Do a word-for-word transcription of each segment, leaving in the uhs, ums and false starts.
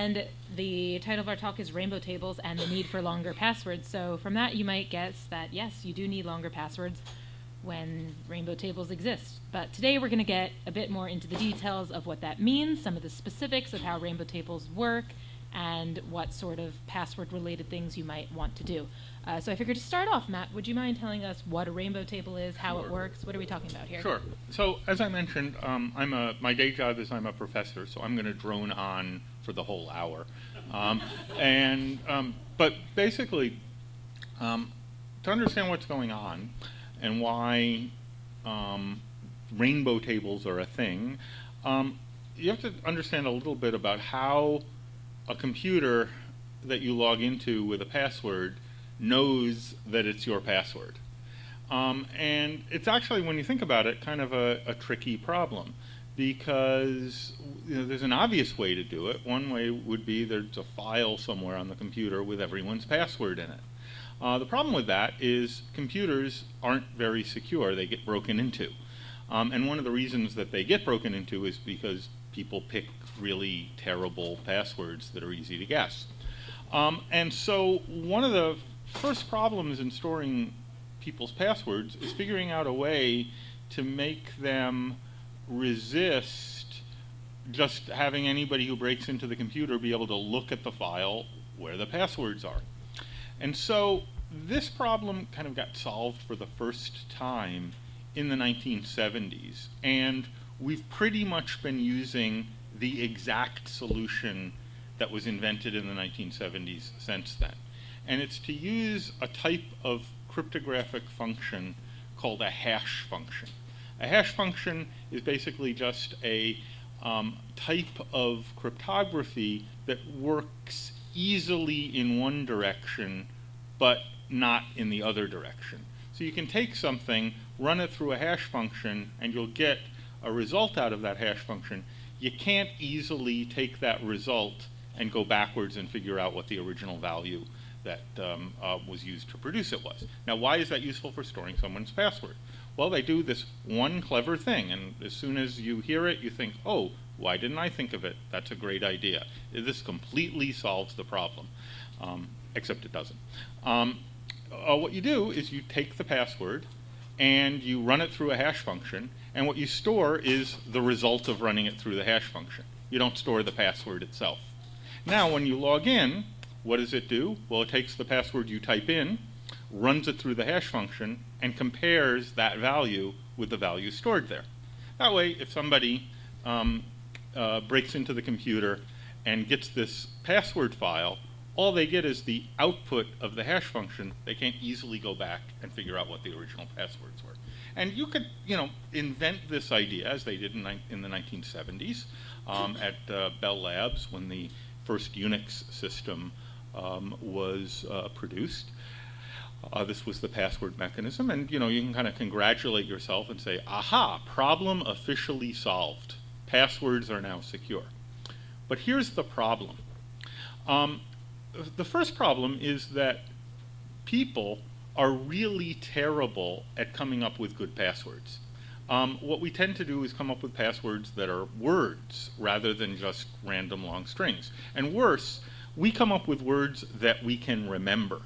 And the title of our talk is Rainbow Tables and the Need for Longer Passwords. So from that, you might guess that, yes, you do need longer passwords when rainbow tables exist. But today we're going to get a bit more into the details of what that means, some of the specifics of how rainbow tables work, and what sort of password-related things you might want to do. Uh, so I figured to start off, Matt, would you mind telling us what a rainbow table is, how Sure. it works? What are we talking about here? Sure. So as I mentioned, um, I'm a my day job is I'm a professor, so I'm going to drone on for the whole hour. Um, and um, but basically, um, to understand what's going on and why um, rainbow tables are a thing, um, you have to understand a little bit about how a computer that you log into with a password knows that it's your password. Um, and it's actually, when you think about it, kind of a, a tricky problem, because you know, there's an obvious way to do it. One way would be there's a file somewhere on the computer with everyone's password in it. Uh, the problem with that is computers aren't very secure. They get broken into. Um, and one of the reasons that they get broken into is because people pick really terrible passwords that are easy to guess. Um, and so one of the first problems in storing people's passwords is figuring out a way to make them resist just having anybody who breaks into the computer be able to look at the file where the passwords are. And so this problem kind of got solved for the first time in the nineteen seventies, and we've pretty much been using the exact solution that was invented in the nineteen seventies since then. And it's to use a type of cryptographic function called a hash function. A hash function is basically just a um, type of cryptography that works easily in one direction, but not in the other direction. So you can take something, run it through a hash function, and you'll get a result out of that hash function. You can't easily take that result and go backwards and figure out what the original value that um, uh, was used to produce it was. Now, why is that useful for storing someone's password? Well, they do this one clever thing, and as soon as you hear it, you think, oh, why didn't I think of it? That's a great idea. This completely solves the problem, um, except it doesn't. Um, uh, what you do is you take the password and you run it through a hash function, and what you store is the result of running it through the hash function. You don't store the password itself. Now, when you log in, what does it do? Well, it takes the password you type in, runs it through the hash function, and compares that value with the value stored there. That way, if somebody um, uh, breaks into the computer and gets this password file, all they get is the output of the hash function. They can't easily go back and figure out what the original passwords were. And you could, you know, invent this idea, as they did in, in the nineteen seventies um, at uh, Bell Labs when the first Unix system um, was uh, produced. Uh, this was the password mechanism, and you know, you can kind of congratulate yourself and say, aha, problem officially solved. Passwords are now secure. But here's the problem. Um, the first problem is that people are really terrible at coming up with good passwords. Um, what we tend to do is come up with passwords that are words rather than just random long strings. And worse, we come up with words that we can remember.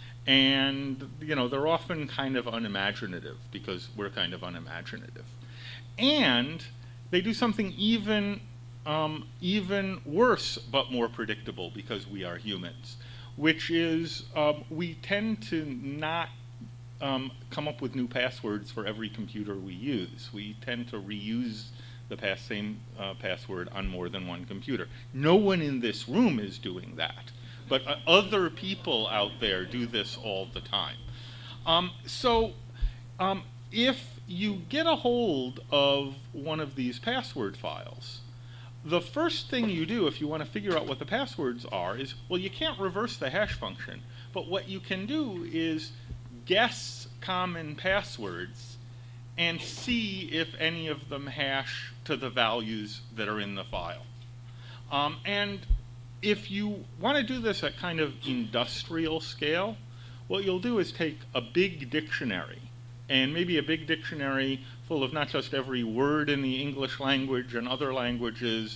And you know, they're often kind of unimaginative because we're kind of unimaginative. And they do something even, um, even worse but more predictable because we are humans, which is um, we tend to not um, come up with new passwords for every computer we use. We tend to reuse the pass, same uh, password on more than one computer. No one in this room is doing that, but uh, other people out there do this all the time. Um, so um, if you get a hold of one of these password files, the first thing you do if you want to figure out what the passwords are is, well, you can't reverse the hash function, but what you can do is guess common passwords and see if any of them hash to the values that are in the file. Um, and if you want to do this at kind of industrial scale, what you'll do is take a big dictionary, and maybe a big dictionary full of not just every word in the English language and other languages,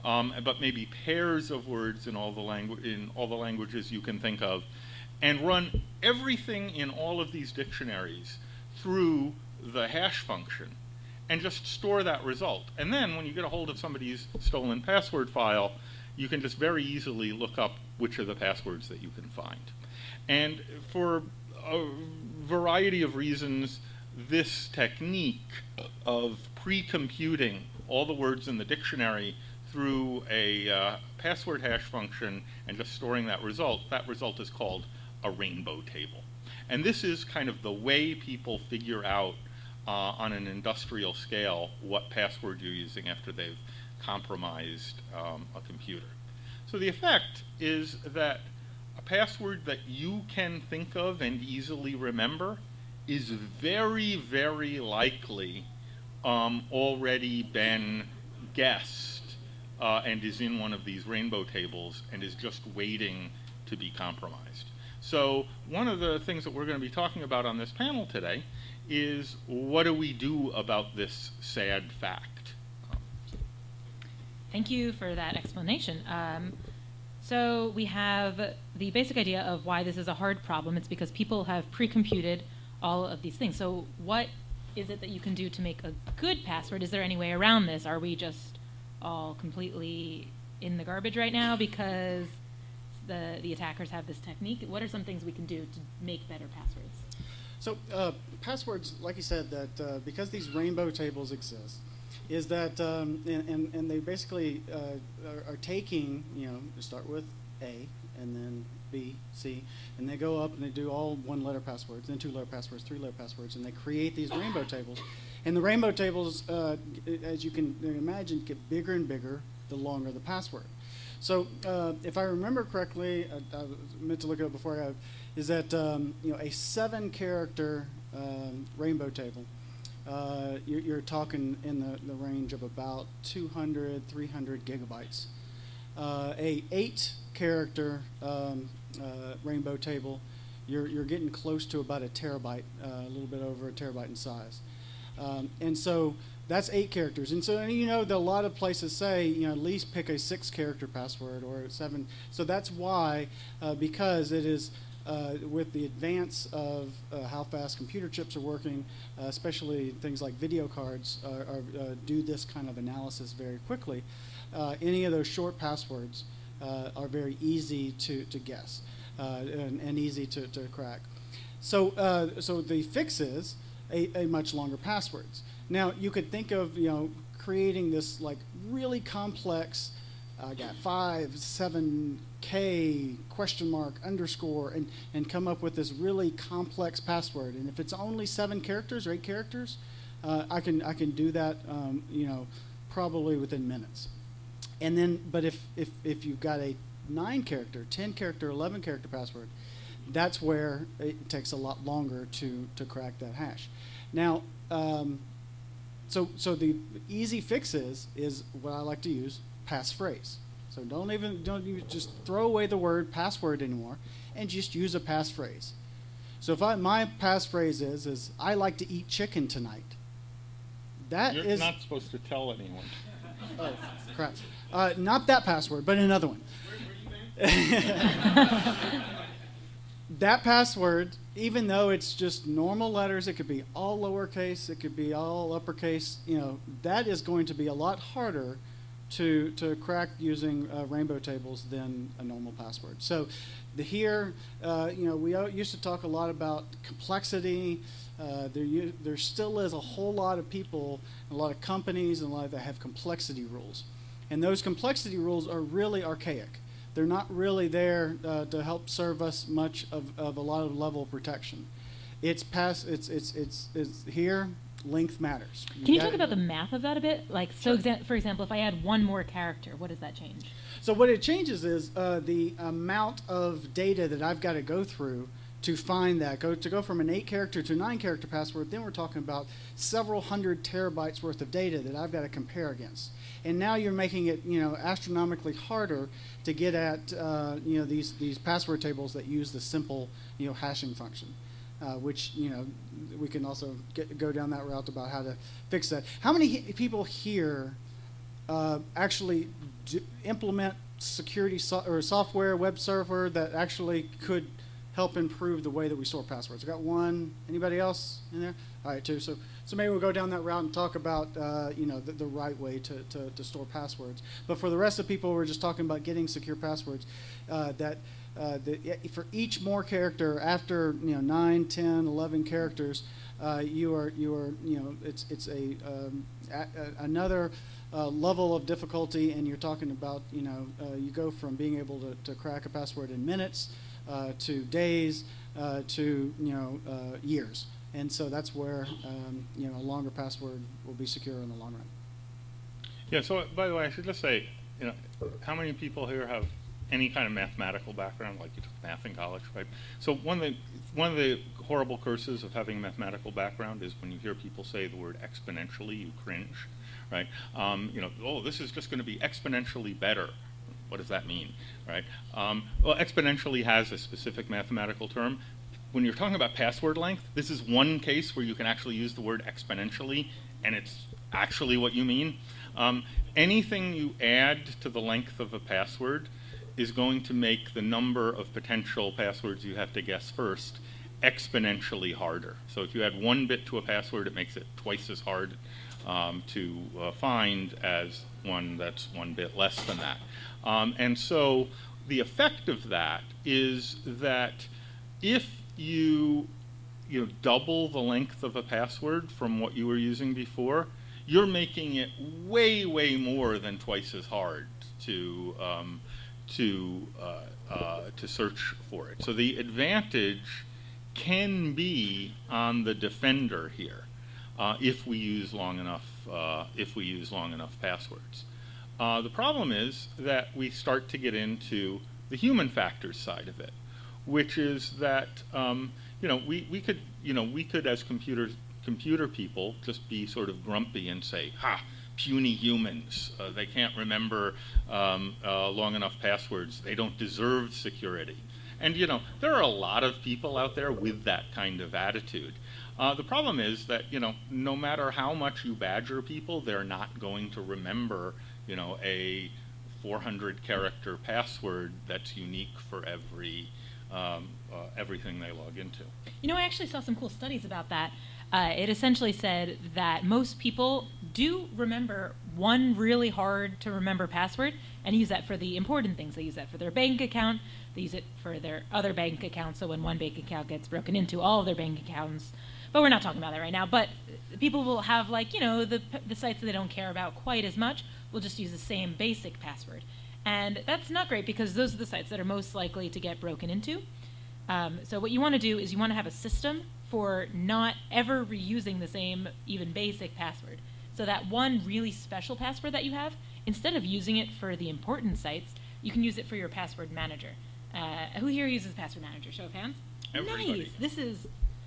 um, but maybe pairs of words in all the langu- in all the languages you can think of, and run everything in all of these dictionaries through the hash function, and just store that result. And then when you get a hold of somebody's stolen password file, you can just very easily look up which are the passwords that you can find. And for a variety of reasons, this technique of pre-computing all the words in the dictionary through a uh, password hash function and just storing that result, that result is called a rainbow table. And this is kind of the way people figure out uh, on an industrial scale what password you're using after they've compromised um, a computer. So the effect is that a password that you can think of and easily remember is very, very likely um, already been guessed uh, and is in one of these rainbow tables and is just waiting to be compromised. So one of the things that we're going to be talking about on this panel today is what do we do about this sad fact? Thank you for that explanation. Um, so we have the basic idea of why this is a hard problem. It's because people have pre-computed all of these things. So what is it that you can do to make a good password? Is there any way around this? Are we just all completely in the garbage right now because the, the attackers have this technique? What are some things we can do to make better passwords? So uh, passwords, like you said, that uh, because these rainbow tables exist, is that, um, and, and, and they basically uh, are, are taking, you know, start with A, and then B, C, and they go up and they do all one-letter passwords, then two-letter passwords, three-letter passwords, and they create these rainbow tables. And the rainbow tables, uh, as you can imagine, get bigger and bigger the longer the password. So uh, if I remember correctly, I, I meant to look it up before I got, is that um, you know, a seven-character um, rainbow table, uh, you're, you're talking in the, the range of about two hundred, three hundred gigabytes. Uh, a eight-character um, uh, rainbow table, you're, you're getting close to about a terabyte, uh, a little bit over a terabyte in size. Um, and so that's eight characters. And so, and you know, that a lot of places say, you know, at least pick a six-character password or seven. So that's why, uh, because it is, uh, with the advance of uh, how fast computer chips are working, uh, especially things like video cards uh, are, uh, do this kind of analysis very quickly. Uh, any of those short passwords uh, are very easy to, to guess uh, and, and easy to, to crack. So, uh, so the fix is a, a much longer passwords. Now, you could think of, you know, creating this like really complex, I uh, got five, seven K question mark underscore, and and come up with this really complex password. And if it's only seven characters or eight characters, uh, I can I can do that, um, you know, probably within minutes. And then, but if if if you've got a nine character, ten character, eleven character password, that's where it takes a lot longer to to crack that hash. Now. Um, So, so the easy fix is, is what I like to use, passphrase. So don't even, don't even just throw away the word password anymore and just use a passphrase. So if I, my passphrase is, is I like to eat chicken tonight. That You're is. not supposed to tell anyone. Oh, crap. Uh, not that password, but another one. That password, even though it's just normal letters, it could be all lowercase, it could be all uppercase, you know, that is going to be a lot harder to to crack using uh, rainbow tables than a normal password. So the here, uh, you know, we used to talk a lot about complexity. Uh, there, there still is a whole lot of people, a lot of companies, and a lot that have complexity rules. And those complexity rules are really archaic. They're not really there uh, to help serve us much of, of a lot of level of protection. It's past. It's it's it's it's here. Length matters. You Can you gotta, talk about the math of that a bit? Like, so Sure. exa- for example, if I add one more character, what does that change? So what it changes is uh, the amount of data that I've got to go through to find that. Go to go from an eight character to a nine character password. Then we're talking about several hundred terabytes worth of data that I've got to compare against. And now you're making it, you know, astronomically harder to get at, uh, you know, these these password tables that use the simple, you know, hashing function, uh, which, you know, we can also get, go down that route about how to fix that. How many he- people here uh, actually do, implement security so, or software, web server that actually could help improve the way that we store passwords. I got one. Anybody else in there? All right, two. So, so maybe we'll go down that route and talk about, uh, you know, the, the right way to, to, to store passwords. But for the rest of the people, we're just talking about getting secure passwords. Uh, that uh, the, for each more character after, you know, nine, ten, eleven characters, uh, you are you are you know it's it's a, um, a, a another. Uh, level of difficulty, and you're talking about, you know, uh, you go from being able to, to crack a password in minutes uh, to days uh, to, you know, uh, years. And so that's where, um, you know, a longer password will be secure in the long run. Yeah, so by the way, I should just say, you know, how many people here have any kind of mathematical background, like you took math in college, right? So one of the, one of the horrible curses of having a mathematical background is when you hear people say the word exponentially, you cringe. Right? Um, you know, oh, this is just going to be exponentially better. What does that mean, right? Um, well, exponentially has a specific mathematical term. When you're talking about password length, this is one case where you can actually use the word exponentially, and it's actually what you mean. Um, anything you add to the length of a password is going to make the number of potential passwords you have to guess first exponentially harder. So if you add one bit to a password, it makes it twice as hard Um, to uh, find as one that's one bit less than that. Um, and so the effect of that is that if you, you know, double the length of a password from what you were using before, you're making it way, way more than twice as hard to, um, to, uh, uh, to search for it. So the advantage can be on the defender here. Uh, if we use long enough, uh, if we use long enough passwords. Uh, the problem is that we start to get into the human factors side of it, which is that um, you know we, we could you know we could as computer computer people just be sort of grumpy and say, ha, puny humans, uh, they can't remember um, uh, long enough passwords, they don't deserve security. And you know there are a lot of people out there with that kind of attitude. Uh, the problem is that, you know, no matter how much you badger people, they're not going to remember, you know, a four hundred character password that's unique for every um, uh, everything they log into. You know, I actually saw some cool studies about that. Uh, it essentially said that most people do remember one really hard to remember password and use that for the important things. They use that for their bank account. They use it for their other bank accounts. So when one bank account gets broken into, all of their bank accounts. But we're not talking about that right now. But people will have, like, you know, the, the sites that they don't care about quite as much will just use the same basic password. And that's not great because those are the sites that are most likely to get broken into. Um, so what you want to do is you want to have a system for not ever reusing the same, even basic password. So that one really special password that you have, instead of using it for the important sites, you can use it for your password manager. Uh, who here uses Password Manager? Show of hands? Everybody. Nice. This is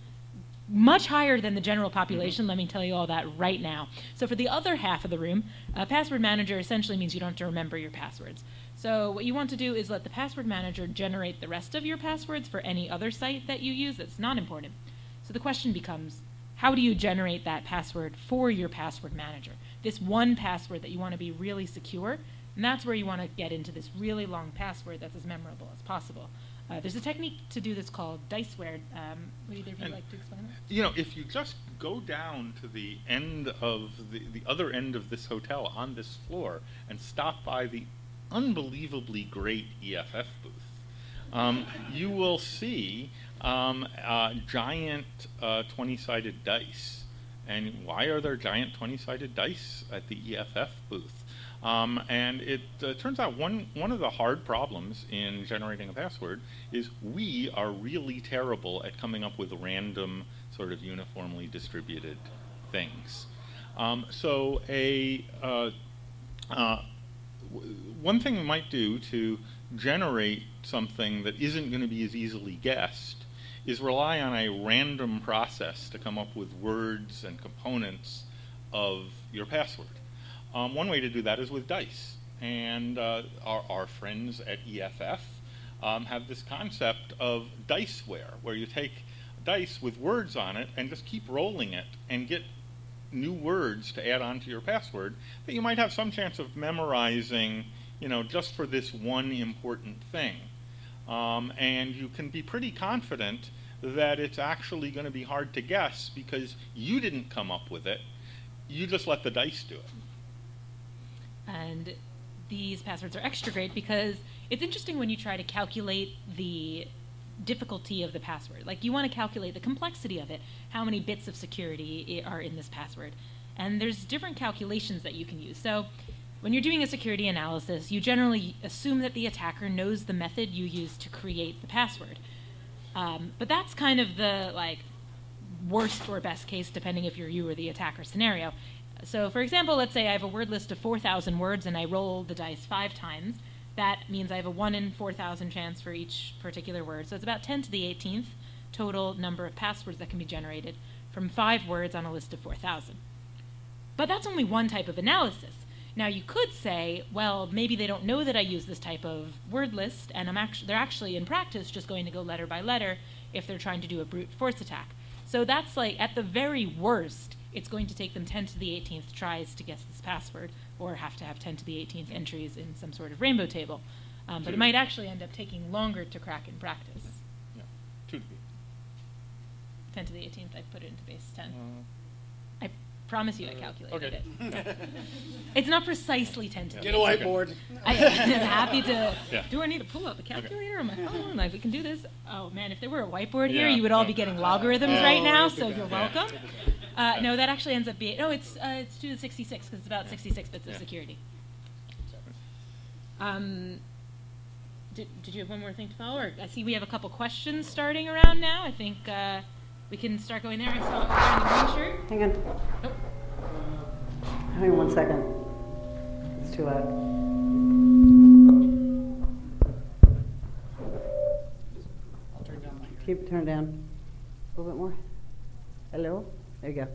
much higher than the general population, mm-hmm. Let me tell you all that right now. So for the other half of the room, uh, Password Manager essentially means you don't have to remember your passwords. So what you want to do is let the Password Manager generate the rest of your passwords for any other site that you use that's not important. So the question becomes, how do you generate that password for your Password Manager? This one password that you want to be really secure, and that's where you want to get into this really long password that's as memorable as possible. Uh, there's a technique to do this called Diceware. Um, would either of you And, like to explain that? You know, if you just go down to the end of the, the other end of this hotel on this floor and stop by the unbelievably great E F F booth, um, you will see um, uh, giant uh, twenty-sided dice. And why are there giant twenty-sided dice at the E F F booth? Um, and it uh, turns out one, one of the hard problems in generating a password is we are really terrible at coming up with random, sort of uniformly distributed things. Um, so a uh, uh, w- one thing we might do to generate something that isn't going to be as easily guessed is rely on a random process to come up with words and components of your password. Um, one way to do that is with dice. And uh, our, our friends at E F F um, have this concept of Diceware, where you take dice with words on it and just keep rolling it and get new words to add on to your password that you might have some chance of memorizing you know, just for this one important thing. Um, and you can be pretty confident that it's actually going to be hard to guess because you didn't come up with it. You just let the dice do it. And these passwords are extra great because it's interesting when you try to calculate the difficulty of the password. Like, you want to calculate the complexity of it, how many bits of security are in this password. And there's different calculations that you can use. So when you're doing a security analysis, you generally assume that the attacker knows the method you use to create the password. Um, but that's kind of the like worst or best case, depending if you're you or the attacker scenario. So for example, let's say I have a word list of four thousand words and I roll the dice five times. That means I have a one in four thousand chance for each particular word. So it's about ten to the eighteenth total number of passwords that can be generated from five words on a list of four thousand. But that's only one type of analysis. Now you could say, well, maybe they don't know that I use this type of word list, and I'm actually they're actually in practice just going to go letter by letter if they're trying to do a brute force attack. So that's like, at the very worst, it's going to take them ten to the eighteenth tries to guess this password, or have to have ten to the eighteenth entries in some sort of rainbow table. Um, but it might actually end up taking longer to crack in practice. Yeah, two to be. ten to the eighteenth, I put it into base ten. Uh, I promise you I calculated okay. it. It's not precisely ten to the Get a whiteboard. I, I'm happy to. Yeah. Do I need to pull out the calculator on my phone? Like, we can do this. Oh man, if there were a whiteboard here, Yeah. you would all Oh. be getting logarithms Oh, right now. look at So that. you're Yeah. welcome. Uh, no, that actually ends up being. No, it's uh, it's two to sixty-six because it's about sixty-six bits of Yeah. security. Um, did, did you have one more thing to follow? Or I see we have a couple questions starting around now. I think uh, we can start going there. I saw it there in the green shirt. Hang on. Nope. Hang on one second. It's too loud. I'll turn down my Keep it turned down. A little bit more. Hello? There you go.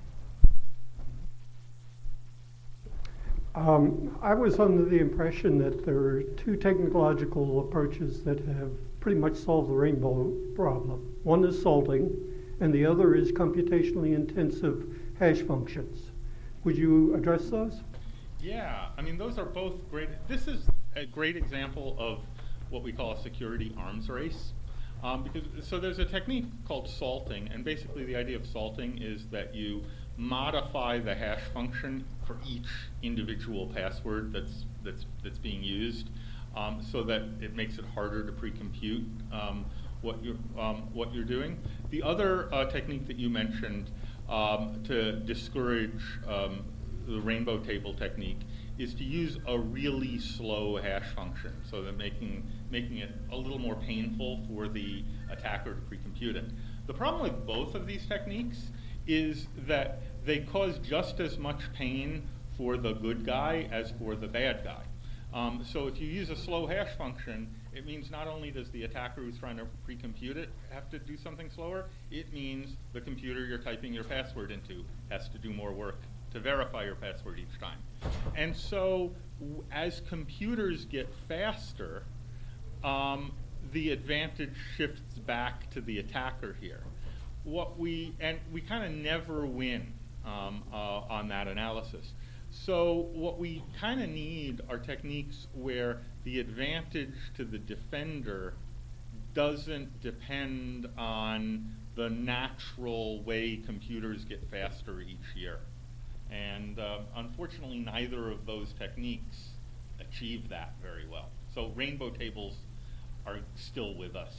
Um, I was under the impression that there are two technological approaches that have pretty much solved the rainbow problem. One is salting, and the other is computationally intensive hash functions. Would you address those? Yeah, I mean, those are both great. This is a great example of what we call a security arms race. Um, because, so there's a technique called salting, and basically the idea of salting is that you modify the hash function for each individual password that's that's that's being used, um, so that it makes it harder to pre-compute um, what you're um, what you're doing. The other uh, technique that you mentioned um, to discourage um, the rainbow table technique is to use a really slow hash function, so that making making it a little more painful for the attacker to pre-compute it. The problem with both of these techniques is that they cause just as much pain for the good guy as for the bad guy. Um, so if you use a slow hash function, it means not only does the attacker who's trying to pre-compute it have to do something slower, it means the computer you're typing your password into has to do more work to verify your password each time. And so w- as computers get faster, um, the advantage shifts back to the attacker here. What we, and we kind of never win um, uh, on that analysis. So what we kind of need are techniques where the advantage to the defender doesn't depend on the natural way computers get faster each year. And uh, unfortunately, neither of those techniques achieve that very well. So rainbow tables are still with us.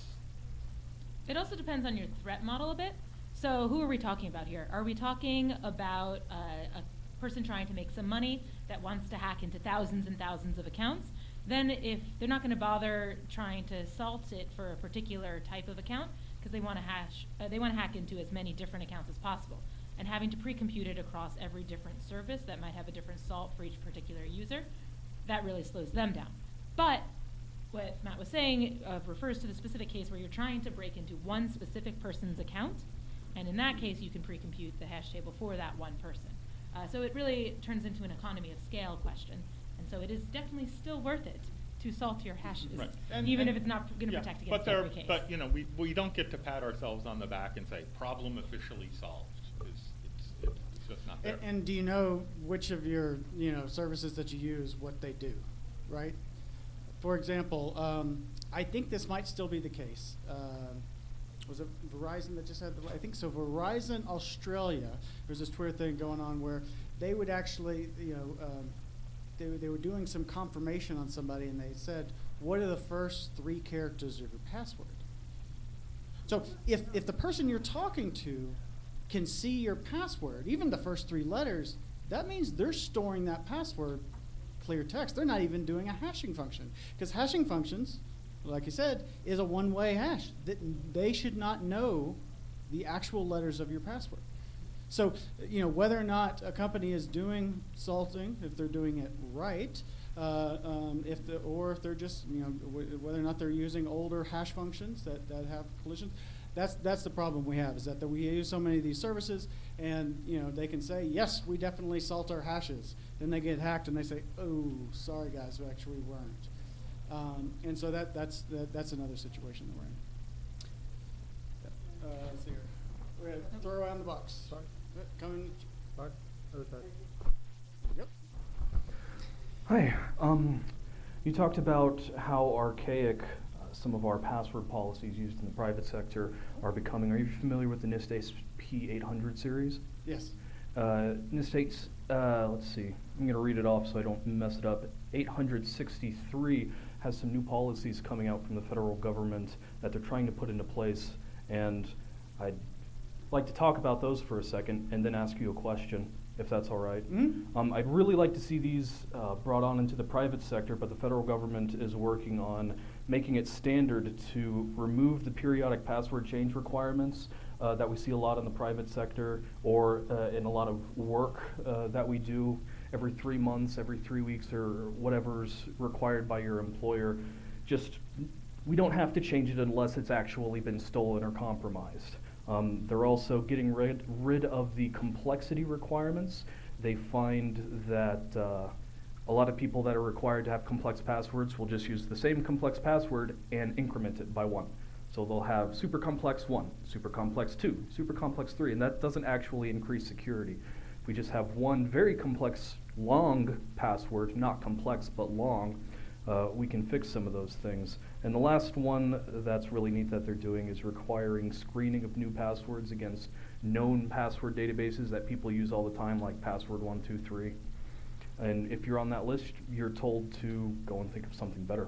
It also depends on your threat model a bit. So who are we talking about here? Are we talking about uh, a person trying to make some money that wants to hack into thousands and thousands of accounts? Then if they're not going to bother trying to salt it for a particular type of account because they want to hash, uh, they want to hack into as many different accounts as possible. And having to pre-compute it across every different service that might have a different salt for each particular user, that really slows them down. But what Matt was saying uh, refers to the specific case where you're trying to break into one specific person's account, and in that case you can pre-compute the hash table for that one person. Uh, so it really turns into an economy of scale question, and so it is definitely still worth it to salt your hashes, Right. And- even and- if it's not going to yeah, protect but against there, every case. But you know, we we don't get to pat ourselves on the back and say problem officially solved. It's it's, it's just not there. And, and do you know which of your you know services that you use, what they do? right? For example, um, I think this might still be the case. Um was it Verizon that just had the, I think so, Verizon Australia, there's this Twitter thing going on where they would actually, you know, um, they, they were doing some confirmation on somebody and they said, what are the first three characters of your password? So if, if the person you're talking to can see your password, even the first three letters, that means they're storing that password clear text. They're not even doing a hashing function, because hashing functions, like you said, is a one-way hash. They should not know the actual letters of your password. So, you know, whether or not a company is doing salting, if they're doing it right, uh, um, if the, or if they're just, you know, w whether or not they're using older hash functions that, that have collisions, that's that's the problem we have, is that, that we use so many of these services, and you know they can say, yes, we definitely salt our hashes. Then they get hacked and they say, oh, sorry guys, we actually weren't. Um, and so that that's that, that's another situation that we're in. Uh, let's see here. We're gonna throw around the box. Sorry. Coming. Sorry. Other side. Yep. Hi. Um, you talked about how archaic uh, some of our password policies used in the private sector are becoming. Are you familiar with the NIST A S P eight hundred series? Yes. Uh, NIST eight, uh, let's see, I'm going to read it off so I don't mess it up. eight hundred sixty-three has some new policies coming out from the federal government that they're trying to put into place, and I'd like to talk about those for a second and then ask you a question, if that's all right. Mm-hmm. Um, I'd really like to see these uh, brought on into the private sector, but the federal government is working on making it standard to remove the periodic password change requirements uh, that we see a lot in the private sector, or uh, in a lot of work uh, that we do every three months, every three weeks, or whatever's required by your employer. Just, we don't have to change it unless it's actually been stolen or compromised. Um, they're also getting rid, rid of the complexity requirements. They find that uh, a lot of people that are required to have complex passwords will just use the same complex password and increment it by one. So they'll have super complex one, super complex two, super complex three, and that doesn't actually increase security. If we just have one very complex, long password, not complex but long, uh, we can fix some of those things. And the last one that's really neat that they're doing is requiring screening of new passwords against known password databases that people use all the time, like password one two three. And if you're on that list, you're told to go and think of something better.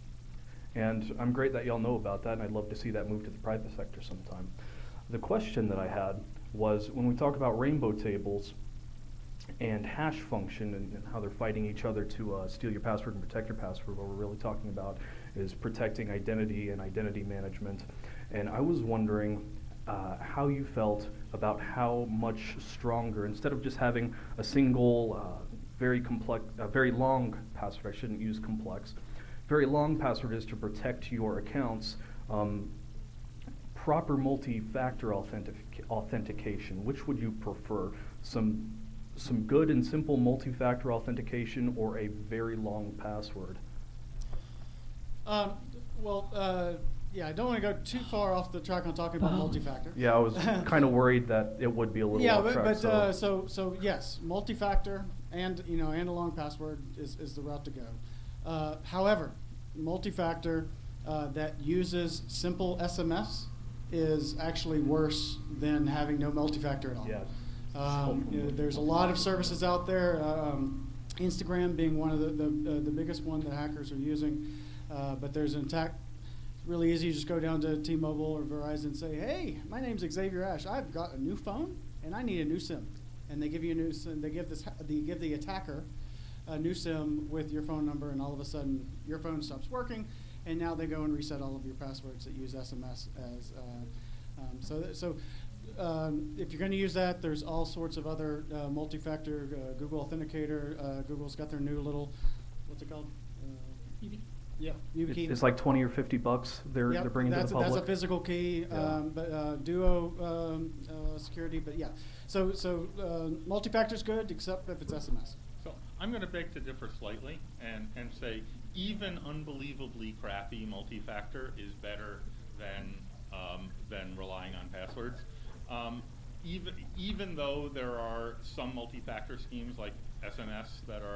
And I'm great that y'all know about that, and I'd love to see that move to the private sector sometime. The question that I had was, when we talk about rainbow tables and hash function and, and how they're fighting each other to uh, steal your password and protect your password, what we're really talking about is protecting identity and identity management. And I was wondering uh, how you felt about how much stronger, instead of just having a single, uh, very complex, uh, very long password, I shouldn't use complex, very long password is to protect your accounts, um, proper multi-factor authentic authentication. Which would you prefer? Some some good and simple multi-factor authentication, or a very long password? Um, well, uh, yeah, I don't want to go too far off the track on talking about multi-factor. Yeah, I was kind of worried that it would be a little yeah, off but, track. but so. uh, so so yes, multi-factor and you know and a long password is, is the route to go. Uh, however, multi-factor uh, that uses simple S M S is actually worse than having no multi-factor at all. Yes. Um, you know, there's a lot of services out there. Um, Instagram being one of the the, uh, the biggest one that hackers are using, uh, but there's an attack. It's really easy. You just go down to T-Mobile or Verizon and say, "Hey, my name's Xavier Ash. I've got a new phone and I need a new SIM." And they give you a new SIM. They give this they give the attacker a new SIM with your phone number, and all of a sudden your phone stops working, and now they go and reset all of your passwords that use S M S as. Uh, um, so th so. Um, if you're going to use that, there's all sorts of other uh, multi-factor, uh, Google Authenticator. Uh, Google's got their new little, what's it called? Uh, YubiKey. Yeah, YubiKey. It's like twenty or fifty bucks they're, Yep, they're bringing that's to the a, public. That's a physical key, Yeah. um, but uh, Duo um, uh, security. But yeah, so so uh, multi-factor's good, except if it's S M S. So I'm going to beg to differ slightly and, and say even unbelievably crappy multi-factor is better than, um, than relying on passwords. Um, even, even though there are some multi-factor schemes like S M S that are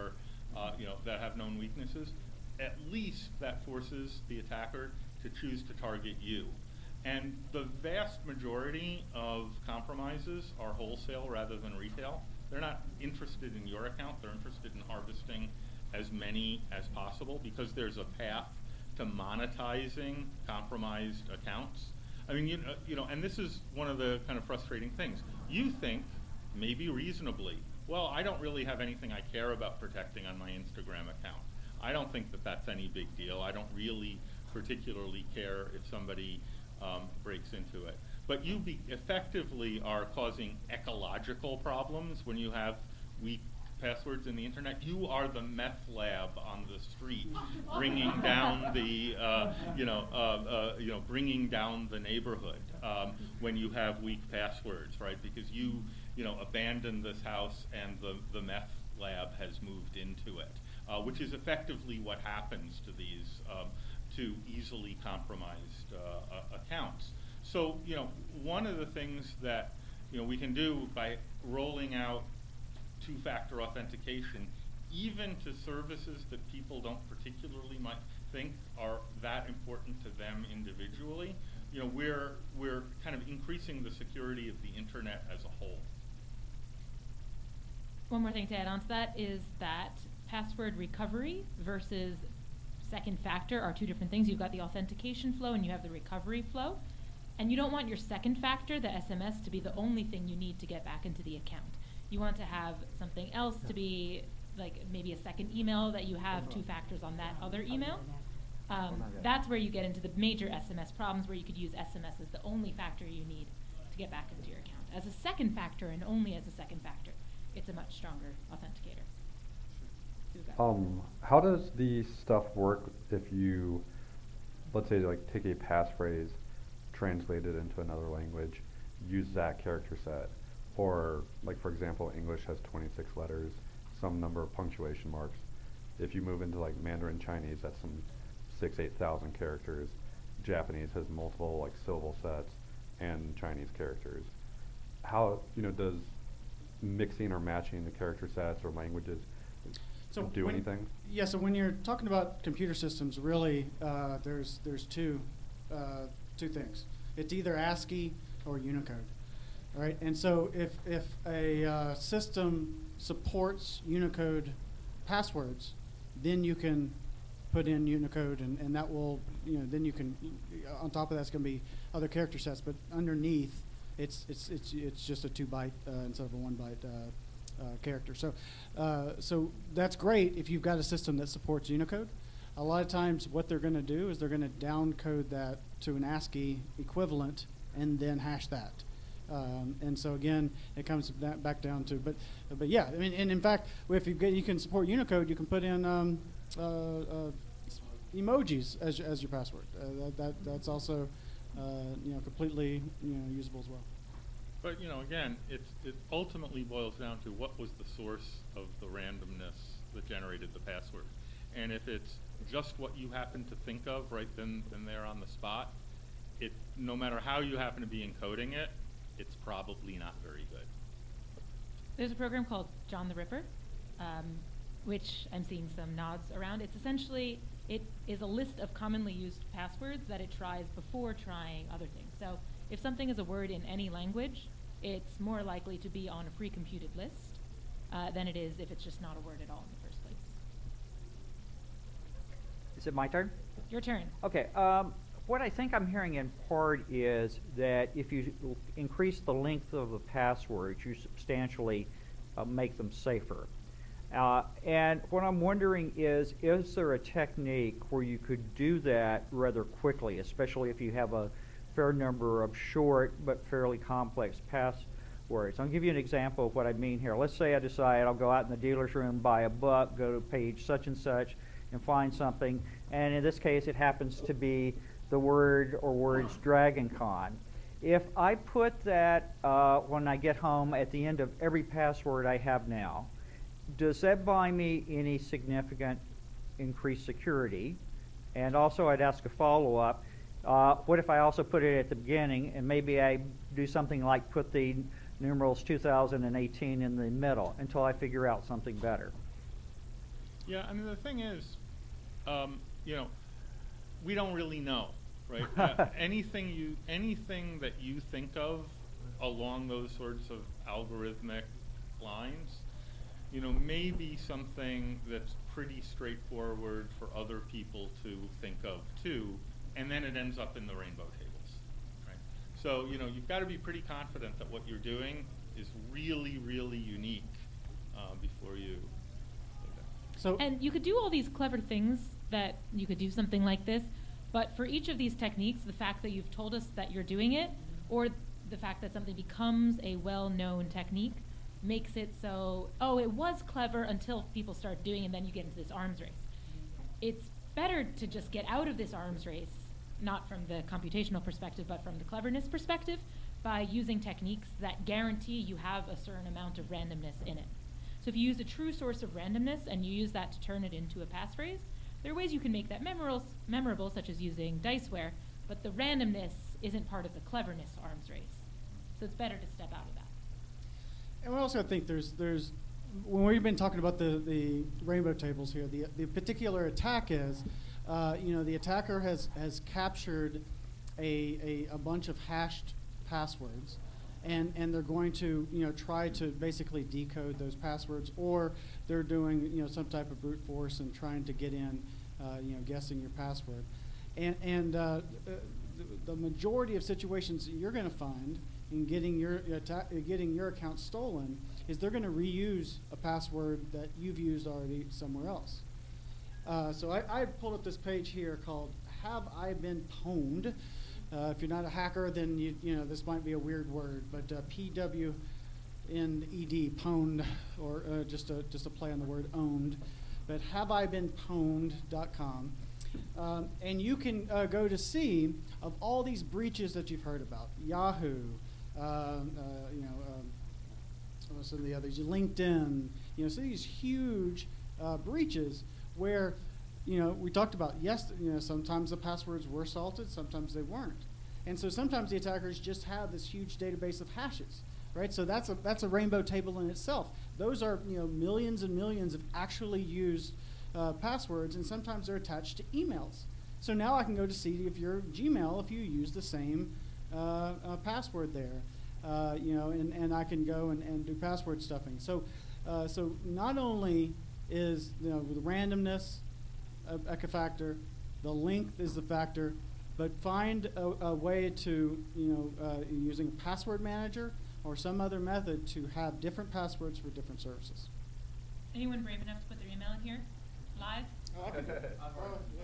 uh, you know, that have known weaknesses, at least that forces the attacker to choose to target you. And the vast majority of compromises are wholesale rather than retail. They're not interested in your account, they're interested in harvesting as many as possible because there's a path to monetizing compromised accounts. I mean, you know, you know, and this is one of the kind of frustrating things. You think, maybe reasonably, well, I don't really have anything I care about protecting on my Instagram account. I don't think that that's any big deal. I don't really particularly care if somebody um, breaks into it. But you be effectively are causing ecological problems when you have weak passwords in the internet. You are the meth lab on the street, bringing down the, uh, you know, uh, uh, you know, bringing down the neighborhood um, when you have weak passwords, right? Because you, you know, abandoned this house and the the meth lab has moved into it, uh, which is effectively what happens to these um, to easily compromised uh, uh, accounts. So, you know, one of the things that, you know, we can do by rolling out two-factor authentication, even to services that people don't particularly might think are that important to them individually, you know, we're we're kind of increasing the security of the internet as a whole. One more thing to add on to that is that password recovery versus second factor are two different things. You've got the authentication flow and you have the recovery flow. And you don't want your second factor, the S M S, to be the only thing you need to get back into the account. You want to have something else to be like maybe a second email that you have two factors on that other email. Um, that's where you get into the major S M S problems where you could use S M S as the only factor you need to get back into your account. As a second factor and only as a second factor, it's a much stronger authenticator. Um, how does the stuff work if you, let's say, like take a passphrase, translate it into another language, use that character set, or like for example, English has twenty-six letters, some number of punctuation marks. If you move into like Mandarin Chinese, that's some six, eight thousand characters. Japanese has multiple like syllable sets and Chinese characters. How, you know, does mixing or matching the character sets or languages So do when, anything? Yeah, so when you're talking about computer systems, really, uh, there's there's two uh, two things. It's either ASCII or Unicode, all right? And so if if a uh, system supports Unicode passwords, then you can put in Unicode, and, and that will, you know, then you can, on top of that's going to be other character sets, but underneath, it's it's it's it's just a two byte uh, instead of a one byte. Uh, Uh, character. So, uh, so that's great if you've got a system that supports Unicode. A lot of times what they're going to do is they're going to downcode that to an ASCII equivalent and then hash that. Um, and so again, it comes that back down to, but but yeah, I mean, and in fact, if you get, you can support Unicode, you can put in um, uh, uh, emojis as as your password. Uh, that, that that's also uh, you know completely you know usable as well. But, you know, again, it's, it ultimately boils down to what was the source of the randomness that generated the password. And if it's just what you happen to think of right then and there on the spot, it, no matter how you happen to be encoding it, it's probably not very good. There's a program called John the Ripper, um, which I'm seeing some nods around. It's essentially, it is a list of commonly used passwords that it tries before trying other things. So if something is a word in any language, it's more likely to be on a pre-computed list uh, than it is if it's just not a word at all in the first place. Is it my turn? Your turn. Okay. Um, what I think I'm hearing in part is that if you increase the length of the passwords, you substantially uh, make them safer. Uh, and what I'm wondering is, is there a technique where you could do that rather quickly, especially if you have a fair number of short but fairly complex passwords? I'll give you an example of what I mean here. Let's say I decide I'll go out in the dealer's room, buy a book, go to page such and such, and find something. And in this case, it happens to be the word or words Dragon Con. If I put that uh, when I get home at the end of every password I have now, does that buy me any significant increased security? And also, I'd ask a follow-up. Uh, what if I also put it at the beginning, and maybe I do something like put the numerals two thousand eighteen in the middle until I figure out something better? Yeah, I mean, the thing is, um, you know, we don't really know, right? uh, anything you, anything that you think of along those sorts of algorithmic lines, you know, may be something that's pretty straightforward for other people to think of too, and then it ends up in the rainbow tables, right? So, you know, you've got to be pretty confident that what you're doing is really, really unique uh, before you. So And you could do all these clever things that you could do something like this, but for each of these techniques, the fact that you've told us that you're doing it, or the fact that something becomes a well-known technique, makes it so, oh, it was clever until people start doing it, and then you get into this arms race. It's better to just get out of this arms race, not from the computational perspective, but from the cleverness perspective, by using techniques that guarantee you have a certain amount of randomness in it. So if you use a true source of randomness and you use that to turn it into a passphrase, there are ways you can make that memorable, memorable such as using Diceware, but the randomness isn't part of the cleverness arms race. So it's better to step out of that. And we also think there's, there's when we've been talking about the, the rainbow tables here, the, the particular attack is, uh, you know, the attacker has, has captured a, a, a bunch of hashed passwords, and, and they're going to, you know, try to basically decode those passwords, or they're doing, you know, some type of brute force and trying to get in, uh, you know, guessing your password. And, and uh, the, the majority of situations that you're going to find in getting your atta- getting your account stolen is they're going to reuse a password that you've used already somewhere else. Uh, so I, I pulled up this page here called "Have I Been Pwned?" Uh, if you're not a hacker, then you you know this might be a weird word, but uh, P W N E D, pwned, or uh, just a just a play on the word owned. But have I been pwned dot com. Um, and you can uh, go to see of all these breaches that you've heard about. Yahoo, uh, uh, you know, um, what's some of the others? LinkedIn, you know, so these huge uh, breaches where, you know, we talked about, yes, you know, sometimes the passwords were salted, sometimes they weren't. And so sometimes the attackers just have this huge database of hashes, right? So that's a, that's a rainbow table in itself. Those are, you know, millions and millions of actually used uh, passwords, and sometimes they're attached to emails. So now I can go to see if your Gmail, if you use the same uh, uh, password there, uh, you know, and, and I can go and, and do password stuffing. So, uh, so not only is, you know, the randomness a, a factor, the length is the factor, but find a, a way to, you know, uh, using a password manager or some other method to have different passwords for different services. Anyone brave enough to put their email in here? Live? Oh, I can do it. Oh, yeah.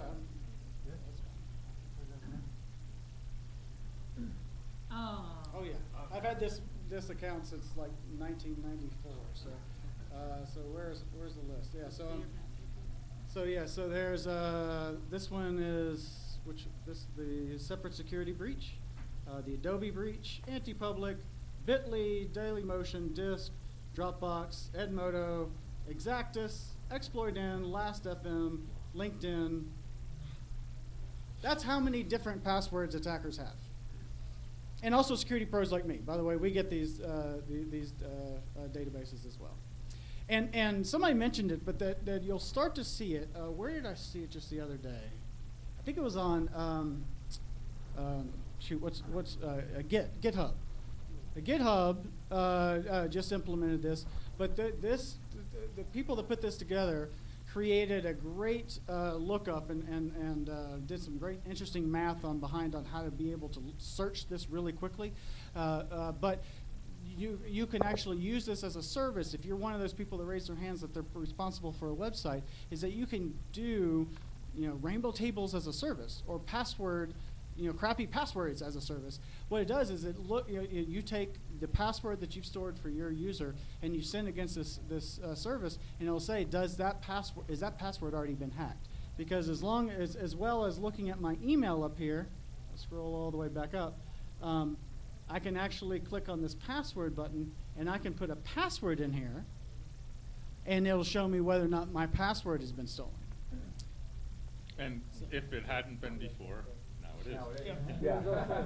Oh. Oh yeah, I've had this this account since like nineteen ninety-four. So, uh, so where's where's the list? Yeah. So, um, so yeah. So there's uh, this one is which this the separate security breach, uh, the Adobe breach, anti-public, Bitly, Dailymotion, Disk, Dropbox, Edmodo, Exactus, Exploitin, Last.fm, LinkedIn. That's how many different passwords attackers have. And also security pros like me. By the way, we get these uh, the, these uh, uh, databases as well. And and somebody mentioned it, but that, that you'll start to see it. Uh, where did I see it just the other day? I think it was on um, um, shoot. What's what's uh, a Git GitHub? The GitHub uh, uh, just implemented this, but the, this the, the people that put this together created a great uh, lookup and, and, and uh, did some great interesting math on behind on how to be able to search this really quickly. Uh, uh, but you, you can actually use this as a service. If you're one of those people that raise their hands that they're responsible for a website, is that you can do, you know, rainbow tables as a service, or password, you know, crappy passwords as a service. What it does is it look, you know, you take the password that you've stored for your user and you send against this this uh, service, and it'll say, does that password is that password already been hacked? Because as long as as well as looking at my email up here, I'll scroll all the way back up, um, I can actually click on this password button and I can put a password in here, and it'll show me whether or not my password has been stolen. And if it hadn't been before, now it is. Yeah.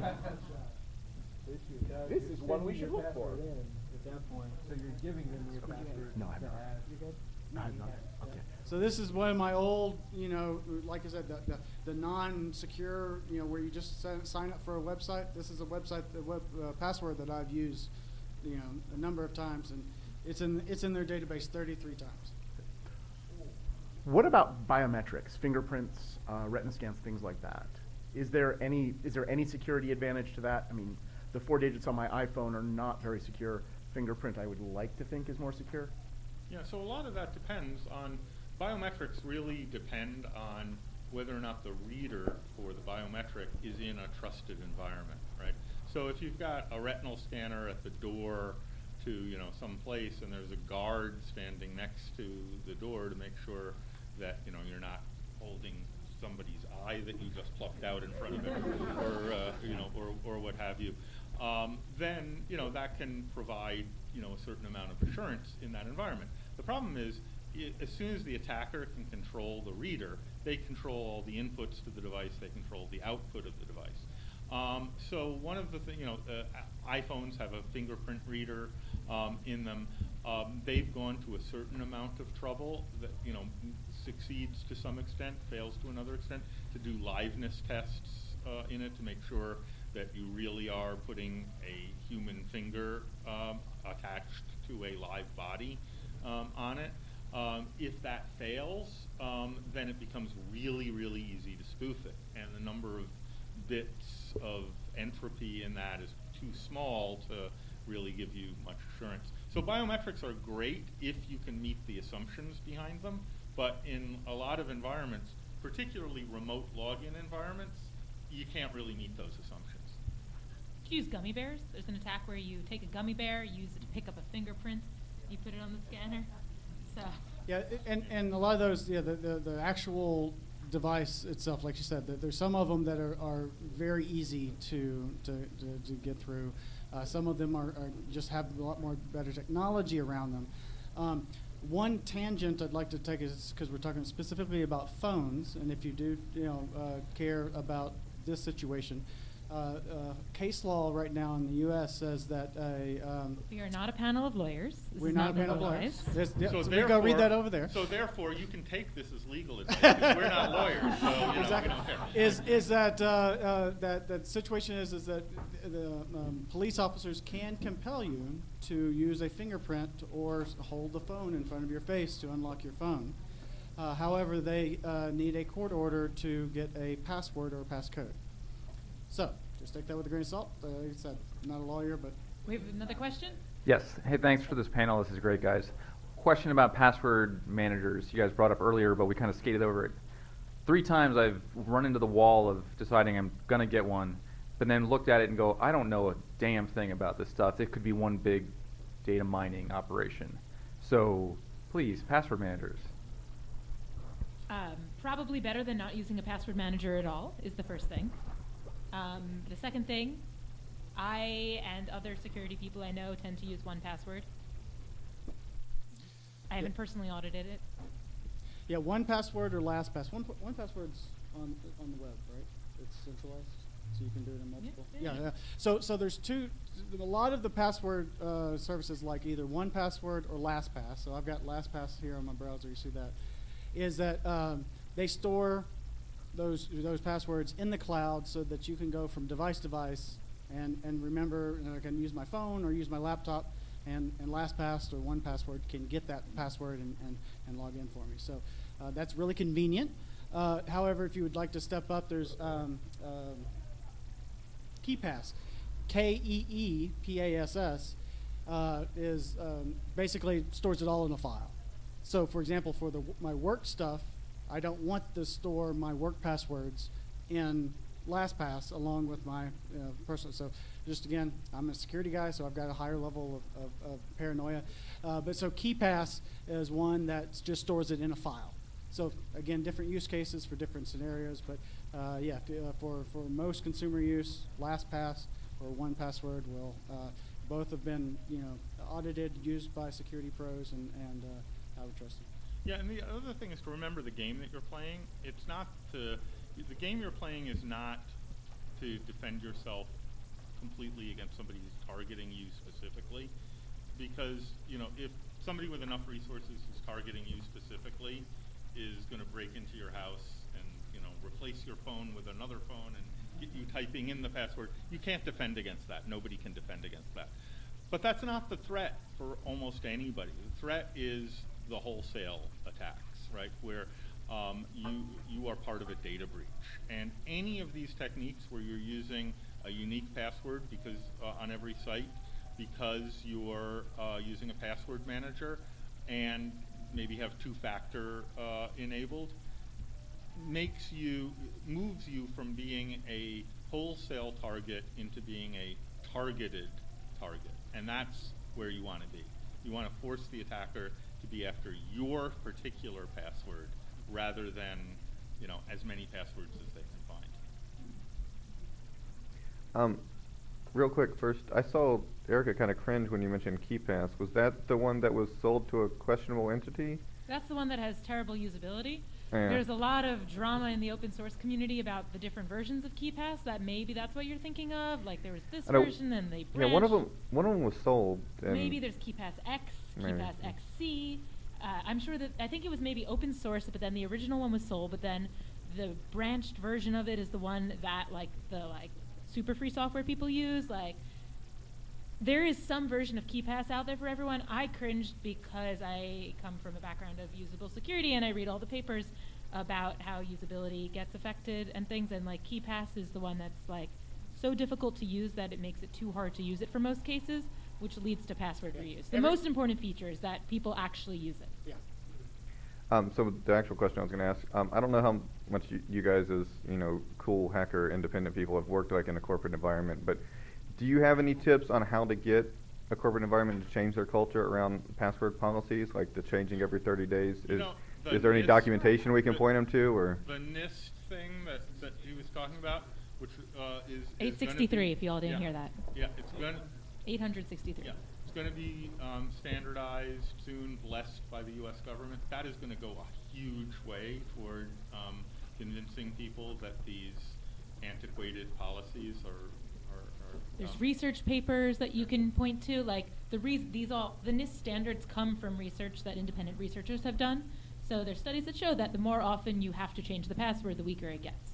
This is one we should look for. At that point, so you're giving them your password. No, I'm to not. have- No, I'm not. Okay. So this is one of my old, you know, like I said, the, the, the non-secure, you know, where you just sign, sign up for a website. This is a website, the web uh, password that I've used, you know, a number of times, and it's in it's in their database thirty-three times. What about biometrics, fingerprints, uh, retina scans, things like that? Is there any is there any security advantage to that? I mean, the four digits on my iPhone are not very secure. Fingerprint, I would like to think, is more secure. Yeah, so a lot of that depends on, biometrics really depend on whether or not the reader for the biometric is in a trusted environment, right? So if you've got a retinal scanner at the door to, you know, some place and there's a guard standing next to the door to make sure that, you know, you're not holding somebody's eye that you just plucked out in front of it, or, uh, you know, or, or what have you, um, then, you know, that can provide, you know, a certain amount of assurance in that environment. The problem is, I, as soon as the attacker can control the reader, they control all the inputs to the device, they control the output of the device. Um, so one of the things, you know, uh, iPhones have a fingerprint reader um, in them. Um, they've gone to a certain amount of trouble that, you know, succeeds to some extent, fails to another extent, to do liveness tests uh, in it to make sure that you really are putting a human finger um, attached to a live body um, on it. Um, if that fails, um, then it becomes really, really easy to spoof it, and the number of bits of entropy in that is too small to really give you much assurance. So biometrics are great if you can meet the assumptions behind them, but in a lot of environments, particularly remote login environments, you can't really meet those assumptions. Do you use gummy bears? There's an attack where you take a gummy bear, use it to pick up a fingerprint, you put it on the scanner. So. Yeah, and, and a lot of those, yeah, the, the, the actual device itself, like you said, that there's some of them that are, are very easy to, to, to, to get through. Uh, some of them are, are just have a lot more better technology around them. Um, one tangent I'd like to take is because we're talking specifically about phones, and if you do, you know, uh, care about this situation, uh, uh, case law right now in the U S says that a um, we are not a panel of lawyers. This we're is not, not a panel of lawyers. There's, yeah, so so we go read that over there. So therefore, you can take this as legal advice, because we're not lawyers, so you know, exactly. we don't care. Is is that uh, uh, that that situation is is that the um, police officers can compel you to use a fingerprint or hold the phone in front of your face to unlock your phone. Uh, however, they uh, need a court order to get a password or a passcode. So just take that with a grain of salt. Uh, like I said, I'm not a lawyer, but we have another question. Yes. Hey, thanks for this panel. This is great, guys. Question about password managers. You guys brought up earlier, but we kind of skated over it. Three times I've run into the wall of deciding I'm going to get one, but then looked at it and go, I don't know a damn thing about this stuff. It could be one big data mining operation. So please, password managers. Um, probably better than not using a password manager at all is the first thing. Um, the second thing, I and other security people I know tend to use one password. I haven't personally audited it. yeah, one password or LastPass. One one password's on on the web, right? It's centralized, so you can do it in multiple. Yeah, Yeah, yeah. yeah. So so there's two. A lot of the password uh, services like either one password or LastPass. So I've got LastPass here on my browser. You see that? Is that um, they store those those passwords in the cloud so that you can go from device to device and and remember, you know, I can use my phone or use my laptop, and and LastPass or one password can get that password and and, and log in for me. So uh, that's really convenient. Uh, however, if you would like to step up, there's um, um, KeePass, K E E P A S S, uh, is um, basically stores it all in a file. So, for example, for the my work stuff, I don't want to store my work passwords in LastPass along with my you know, personal. So, just again, I'm a security guy, so I've got a higher level of, of, of paranoia. Uh, but so KeePass is one that just stores it in a file. So again, different use cases for different scenarios. But uh, yeah, uh, for for most consumer use, LastPass or one password will uh, both have been you know audited, used by security pros, and and uh, I would trust them. Yeah, and the other thing is to remember the game that you're playing. It's not to, the game you're playing is not to defend yourself completely against somebody who's targeting you specifically, because you know if somebody with enough resources is targeting you specifically, is going to break into your house and, you know, replace your phone with another phone and get you typing in the password, you can't defend against that. Nobody can defend against that. But that's not the threat for almost anybody. The threat is the wholesale attacks, right, where um, you, you are part of a data breach. And any of these techniques where you're using a unique password because uh, on every site because you're uh, using a password manager and maybe have two-factor uh, enabled, makes you, moves you from being a wholesale target into being a targeted target. And that's where you want to be. You want to force the attacker to be after your particular password rather than, you know, as many passwords as they can find. Um, real quick first, I saw Erica kind of cringe when you mentioned KeePass. Was that the one that was sold to a questionable entity? That's the one that has terrible usability. Yeah. There's a lot of drama in the open source community about the different versions of KeePass. That maybe that's what you're thinking of. Like there was this I know- version, and they Yeah, branched. one of them. One of them was sold. And Maybe there's KeePass X, Maybe. KeePass X C. Uh, I'm sure that I think it was maybe open source, but then the original one was sold. But then the branched version of it is the one that like the like super free software people use. Like there is some version of KeePass out there for everyone. I cringed because I come from a background of usable security and I read all the papers about how usability gets affected and things. And like KeePass is the one that's like so difficult to use that it makes it too hard to use it for most cases, which leads to password Yeah. reuse. The Every- most important feature is that people actually use it. Yeah. Um, so the actual question I was going to ask, um, I don't know how much you, you guys as, you know, cool hacker independent people have worked like in a corporate environment, but do you have any tips on how to get a corporate environment to change their culture around password policies, like the changing every thirty days? You Is, know, the is there any NIST documentation we can the- point them to, or? The NIST thing that, that he was talking about, which uh, is is eight gonna sixty-three, be- if you all didn't yeah. hear that. Yeah, it's going to eight hundred sixty-three. yeah, it's going to be um, standardized soon, blessed by the U S government. That is going to go a huge way toward um, convincing people that these antiquated policies are. are, are There's um, research papers that you can point to, like the re- these all the NIST standards come from research that independent researchers have done. So there's studies that show that the more often you have to change the password, the weaker it gets.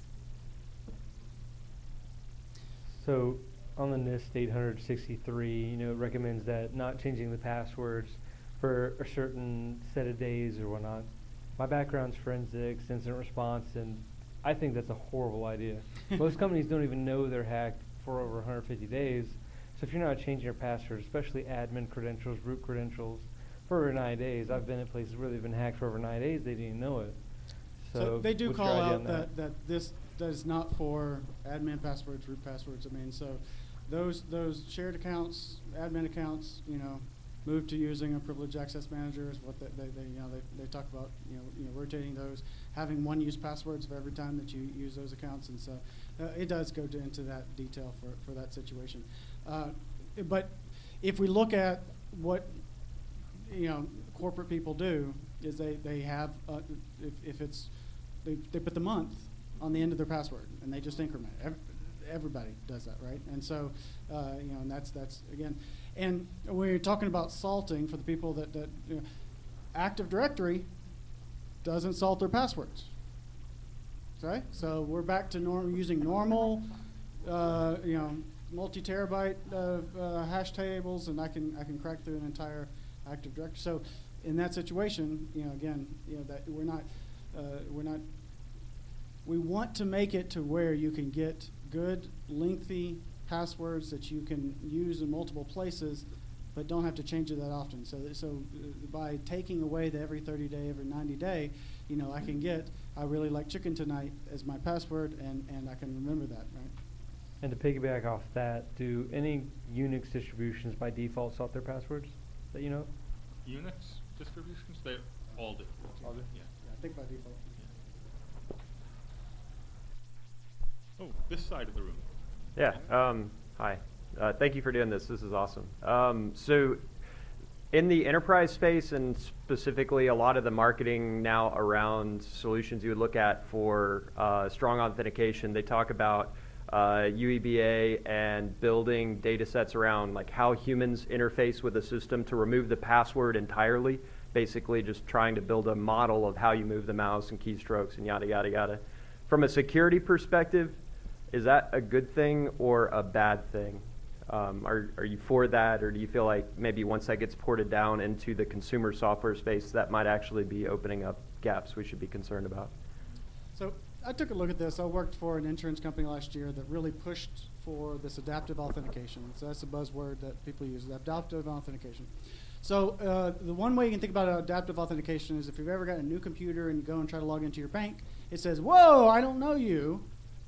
So on the NIST eight sixty-three, you know, it recommends that not changing the passwords for a certain set of days or whatnot. My background's forensics, incident response, and I think that's a horrible idea. Most companies don't even know they're hacked for over one hundred fifty days. So if you're not changing your password, especially admin credentials, root credentials, for over nine days, I've been at places where they've been hacked for over nine days, they didn't even know it. So, So they do what's your call idea out on that, that this does not for admin passwords, root passwords. I mean, so those those shared accounts, admin accounts, you know, move to using a privileged access manager is what they, they, they you know they, they talk about, you know, you know rotating those, having one use passwords for every time that you use those accounts, and so uh, it does go to, into that detail for for that situation. Uh, but if we look at what you know corporate people do, is they they have uh, if if it's they they put the month on the end of their password and they just increment it. Every, everybody does that, right? And so uh, you know, and that's that's again, and we're talking about salting for the people that that you know, Active Directory doesn't salt their passwords, right? So we're back to norm using normal, uh, you know, multi-terabyte uh, uh, hash tables, and I can I can crack through an entire Active Directory. So in that situation, you know, again, you know that we're not uh, we're not we want to make it to where you can get good, lengthy passwords that you can use in multiple places, but don't have to change it that often. So, that, so uh, by taking away the every thirty day, every ninety day, you know, I can get I really like chicken tonight as my password, and, and I can remember that, right? And to piggyback off that, do any Unix distributions by default salt their passwords that you know? Unix distributions, they all do. All do? Yeah. Yeah, I think by default. Oh, this side of the room. Yeah. Um, hi. Uh, thank you for doing this. This is awesome. Um, so, in the enterprise space, and specifically a lot of the marketing now around solutions you would look at for uh, strong authentication, they talk about uh, U E B A and building data sets around like how humans interface with the system to remove the password entirely basically just trying to build a model of how you move the mouse and keystrokes and yada, yada, yada. From a security perspective, is that a good thing or a bad thing? Um, are, are you for that, or do you feel like maybe once that gets ported down into the consumer software space, that might actually be opening up gaps we should be concerned about? So I took a look at this. I worked for an insurance company last year that really pushed for this adaptive authentication. So that's the buzzword that people use, adaptive authentication. So uh, the one way you can think about adaptive authentication is if you've ever got a new computer and you go and try to log into your bank, it says, whoa, I don't know you.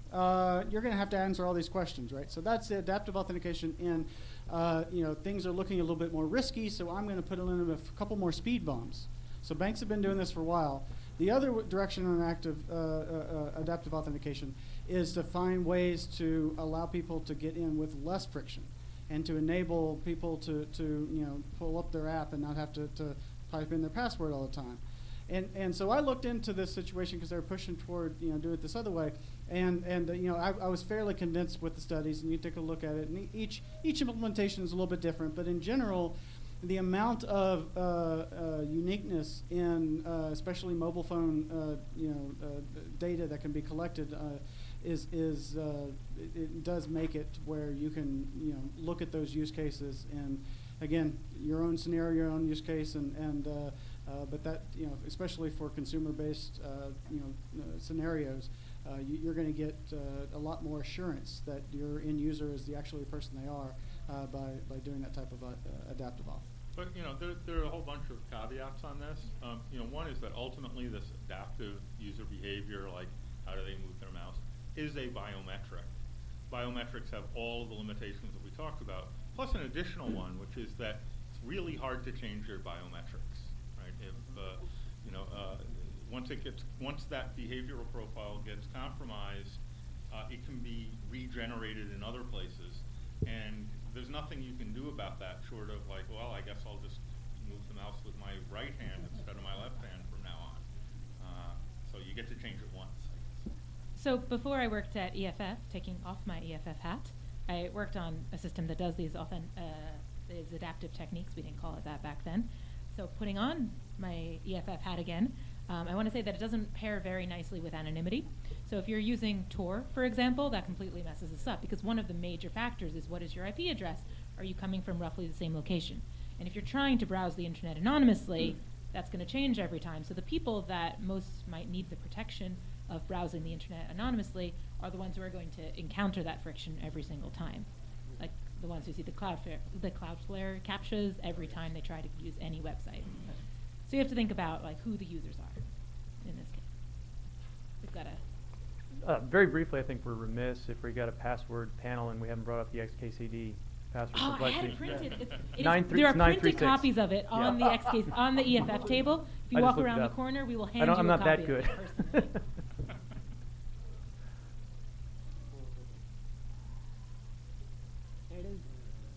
Uh, you're going to have to answer all these questions, right? So that's the adaptive authentication in, uh, you know, things are looking a little bit more risky, so I'm going to put in a f- couple more speed bumps. So banks have been doing this for a while. The other w- direction on active, uh, uh, uh, adaptive authentication is to find ways to allow people to get in with less friction and to enable people to, to you know, pull up their app and not have to, to type in their password all the time. And and so I looked into this situation because they were pushing toward, you know, do it this other way. And, and uh, you know, I, I was fairly convinced with the studies, and you take a look at it. And each, each implementation is a little bit different. But in general, the amount of uh, uh, uniqueness in uh, especially mobile phone, uh, you know, uh, data that can be collected uh, is, is uh, it, it does make it where you can, you know, look at those use cases and, again, your own scenario, your own use case, and, and uh, Uh, but that, you know, especially for consumer-based, uh, you know, uh, scenarios, uh, you, you're going to get uh, a lot more assurance that your end user is the actually person they are uh, by by doing that type of uh, adaptive auth. But you know, there, there are a whole bunch of caveats on this. Um, you know, one is that ultimately this adaptive user behavior, like how do they move their mouse, is a biometric. Biometrics have all of the limitations that we talked about, plus an additional one, which is that it's really hard to change your biometrics. If uh, you know, uh, once it gets, once that behavioral profile gets compromised, uh, it can be regenerated in other places, and there's nothing you can do about that short of like, well, I guess I'll just move the mouse with my right hand instead of my left hand from now on. Uh, so you get to change it once. So before I worked at E F F, taking off my E F F hat, I worked on a system that does these often uh, these adaptive techniques. We didn't call it that back then. So putting on my E F F hat again, um, I want to say that it doesn't pair very nicely with anonymity. So if you're using Tor, for example, that completely messes this up because one of the major factors is what is your I P address? Are you coming from roughly the same location? And if you're trying to browse the internet anonymously, that's going to change every time. So the people that most might need the protection of browsing the internet anonymously are the ones who are going to encounter that friction every single time. Like the ones who see the Cloudflare, the Cloudflare captchas every time they try to use any website. So you have to think about like who the users are in this case. We've got a Uh, very briefly, I think we're remiss if we got a password panel and we haven't brought up the X K C D password Oh, I had complexity. it printed. It's, it Nine is, three- there are nine three printed six. copies of it on Yeah. the X K on the E F F table. If you I just walk looked around it the up. corner, we will hand I don't, you I'm a not copy that of good. it personally. There it is.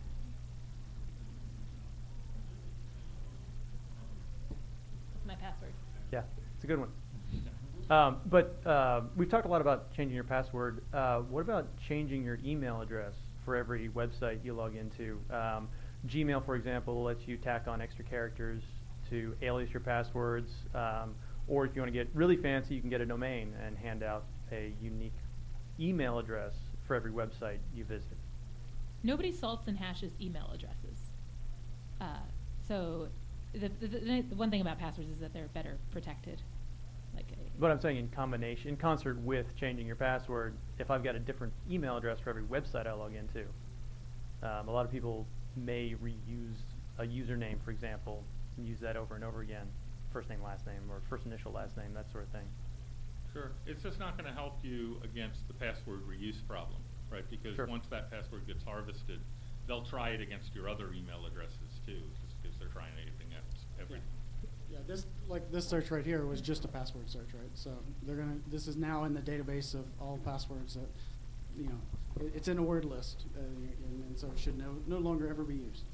That's my password. Yeah, it's a good one. Um, but uh, we've talked a lot about changing your password. Uh, what about changing your email address for every website you log into? Um, Gmail, for example, lets you tack on extra characters to alias your passwords. Um, or if you want to get really fancy, you can get a domain and hand out a unique email address for every website you visit. Nobody salts and hashes email addresses. Uh, so the, the, the, the one thing about passwords is that they're better protected. Like a, But I'm saying in combination, in concert with changing your password, if I've got a different email address for every website I log into, um, a lot of people may reuse a username, for example, and use that over and over again, first name, last name, or first initial, last name, that sort of thing. Sure. It's just not going to help you against the password reuse problem, right? Because Sure. once that password gets harvested, they'll try it against your other email addresses too, just because they're trying it against everything. Yeah, this like this search right here was just a password search, right? So they're gonna. This is now in the database of all passwords that, you know, it, it's in a word list, uh, and, and so it should no no longer ever be used.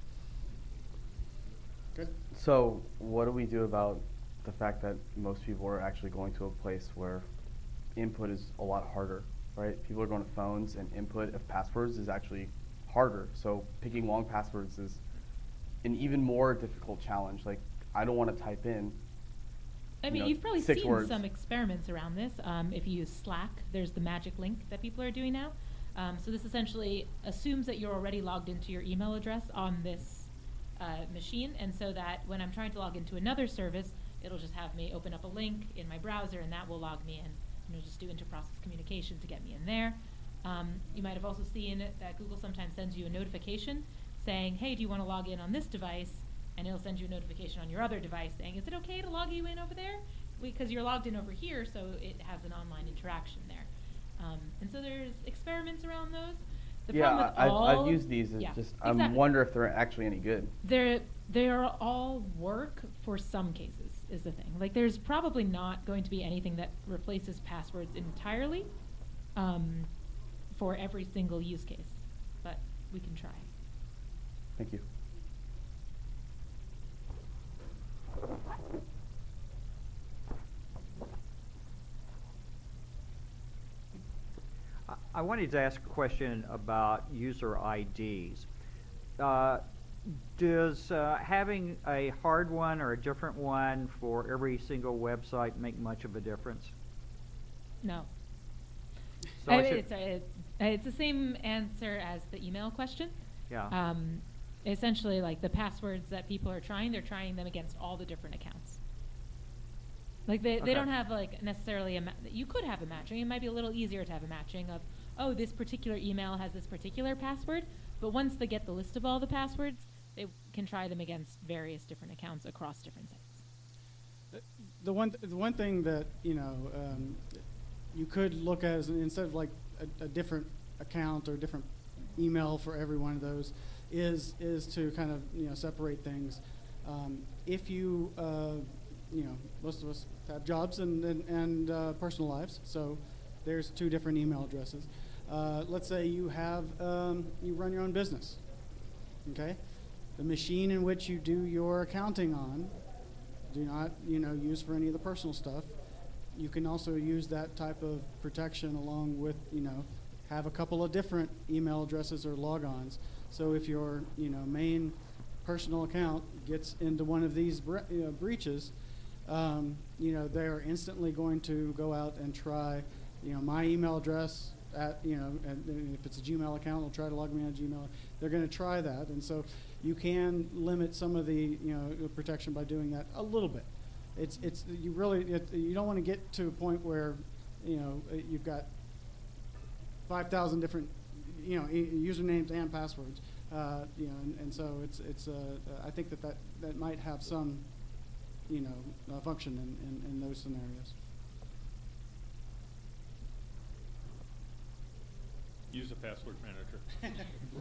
Good. So what do we do about the fact that most people are actually going to a place where input is a lot harder, right? People are going to phones, and input of passwords is actually harder. So picking long passwords is an even more difficult challenge. Like, I don't want to type in. I you mean, know, you've probably six seen words. some experiments around this. Um, if you use Slack, there's the magic link that people are doing now. Um, so this essentially assumes that you're already logged into your email address on this uh, machine, and so that when I'm trying to log into another service, it'll just have me open up a link in my browser, and that will log me in. And it'll just do inter-process communication to get me in there. Um, you might have also seen that Google sometimes sends you a notification saying, hey, do you want to log in on this device? And it'll send you a notification on your other device saying, is it okay to log you in over there? Because you're logged in over here, so it has an online interaction there. Um, and so there's experiments around those. The yeah, problem with I, all I've used these. It's yeah, just I exactly. wonder if they're actually any good. They're they're all work for some cases is the thing. Like there's probably not going to be anything that replaces passwords entirely um, for every single use case, but we can try. Thank you. I- I wanted to ask a question about user I Ds. Uh, does uh, having a hard one or a different one for every single website make much of a difference? No. So I I mean, should- it's, a, it's the same answer as the email question. Yeah. Um, essentially, like the passwords that people are trying, they're trying them against all the different accounts. Like they, Okay. they don't have like necessarily a ma- you could have a matching. It might be a little easier to have a matching of, oh, this particular email has this particular password. But once they get the list of all the passwords, they can try them against various different accounts across different sites. The one, th- the one thing that you know um, you could look at is instead of like a, a different account or a different email for every one of those, is is to kind of you know separate things. Um, if you uh, you know most of us have jobs and and, and uh, personal lives, so there's two different email addresses. Uh, let's say you have um, you run your own business. Okay, the machine in which you do your accounting on, do not you know use for any of the personal stuff. You can also use that type of protection along with you know have a couple of different email addresses or logons. So if your you know main personal account gets into one of these bre- you know, breaches, um, you know they are instantly going to go out and try you know my email address at you know and if it's a Gmail account, they'll try to log me on Gmail. They're going to try that, and so you can limit some of the you know protection by doing that a little bit. It's it's you really it, you don't want to get to a point where you know you've got five thousand different you know e- usernames and passwords. Uh, you know, and, and so it's it's uh, I think that, that that might have some you know uh, function in, in, in those scenarios. Use a password manager.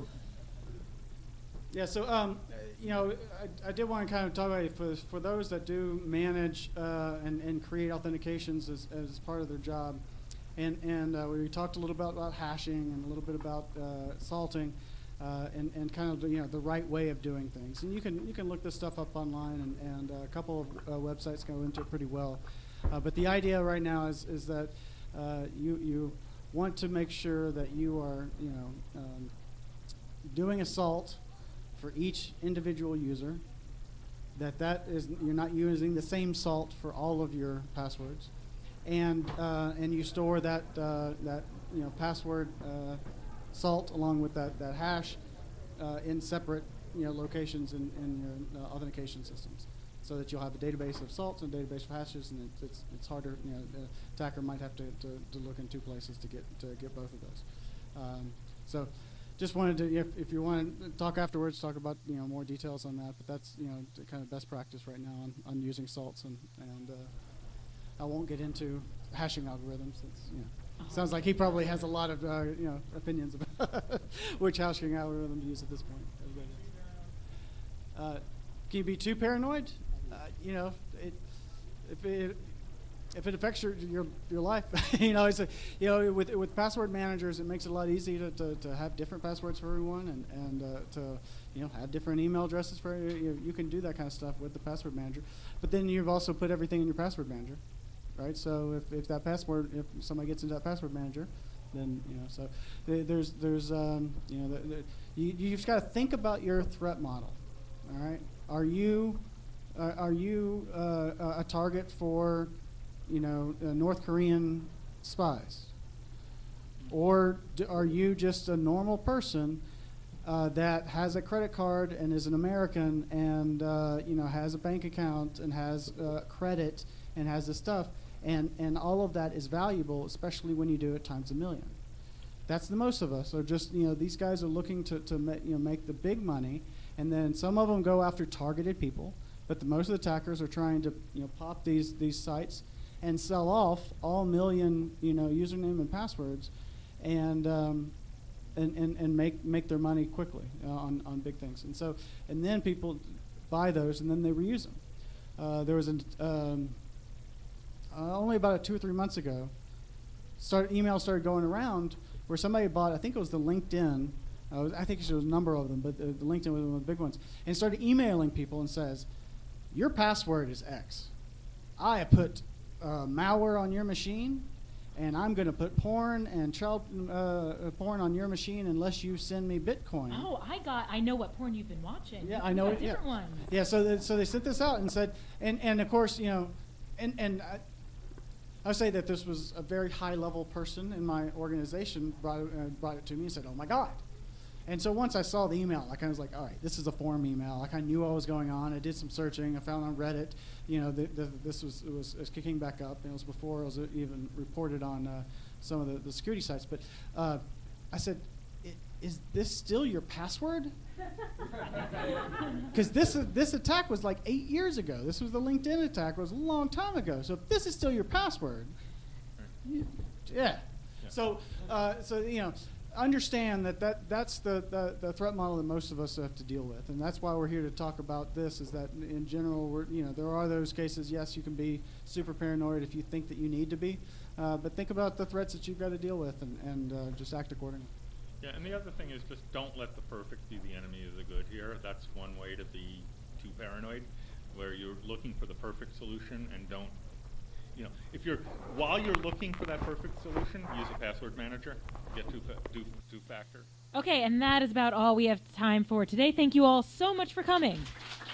Yeah, so um, uh, you know, I, I did want to kind of talk about it for for those that do manage uh, and and create authentications as, as part of their job, and and uh, we talked a little bit about hashing and a little bit about uh, salting, uh, and and kind of you know the right way of doing things. And you can you can look this stuff up online, and and uh, a couple of uh, websites go into it pretty well. Uh, but the idea right now is is that uh, you you want to make sure that you are you know um, doing a salt for each individual user, that that is you're not using the same salt for all of your passwords, and uh, and you store that uh, that you know password uh, salt along with that that hash uh, in separate you know locations in, in your uh, authentication systems, so that you'll have a database of salts and a database of hashes, and it's it's, it's harder. You know, the attacker might have to, to, to look in two places to get to get both of those. Um, so. Just wanted to, if, if you want to talk afterwards, talk about you know more details on that. But that's you know the kind of best practice right now on, on using salts, and and uh, I won't get into hashing algorithms. It's, you know, sounds like he probably has a lot of uh, you know opinions about which hashing algorithm to use at this point. Everybody does. Uh, can you be too paranoid? Uh, you know, it, if it. If it affects your your, your life, you know, it's a, you know, with with password managers, it makes it a lot easier to, to, to have different passwords for everyone, and and uh, to you know have different email addresses for you. You can do that kind of stuff with the password manager, but then you've also put everything in your password manager, right? So if, if that password, if somebody gets into that password manager, then you know, so there's there's um, you know, the, the, you you've got to think about your threat model, all right? Are you uh, are you uh, a target for, you know, uh, North Korean spies? Or d- are you just a normal person uh, that has a credit card and is an American and uh, you know has a bank account and has uh, credit and has this stuff, and and all of that is valuable, especially when you do it times a million. That's the most of us. Are just you know these guys are looking to to ma- you know make the big money, and then some of them go after targeted people, but the most of the attackers are trying to you know pop these these sites and sell off all million you know username and passwords. And, um, and and and make make their money quickly uh, on on big things, and so and then people buy those and then they reuse them. Uh, there was an um, uh, only about two or three months ago, started emails started going around where somebody bought, I think it was the LinkedIn, uh, I think there was a number of them, but the, the LinkedIn was one of the big ones, and started emailing people and says, your password is X. I have put uh, malware on your machine, and I'm going to put porn and child uh, porn on your machine unless you send me Bitcoin. Oh, I got. I know what porn you've been watching. Yeah, You I know got it. a different yeah. one. Yeah, so th- so they sent this out and said, and, and of course, you know, and and I, I would say that this was a very high level person in my organization brought it, uh, brought it to me and said, oh my God. And so once I saw the email, I kind of was like, all right, this is a form email. I kind of knew what was going on. I did some searching. I found on Reddit, you know, the, the, this was it was, it was kicking back up. And it was before it was even reported on uh, some of the, the security sites. But uh, I said, is this still your password? Because this this attack was like eight years ago. This was the LinkedIn attack. It was a long time ago. So if this is still your password, you, yeah. yeah. So uh, so you know. Understand that, that that's the, the, the threat model that most of us have to deal with, and that's why we're here to talk about this. Is that in general, we're, you know, there are those cases. Yes, you can be super paranoid if you think that you need to be, uh, but think about the threats that you've got to deal with, and, and uh, just act accordingly. Yeah, and the other thing is just don't let the perfect be the enemy of the good here. That's one way to be too paranoid, where you're looking for the perfect solution and don't. You know, if you're while you're looking for that perfect solution, use a password manager. Get two fa- two two factor. Okay, and that is about all we have time for today. Thank you all so much for coming.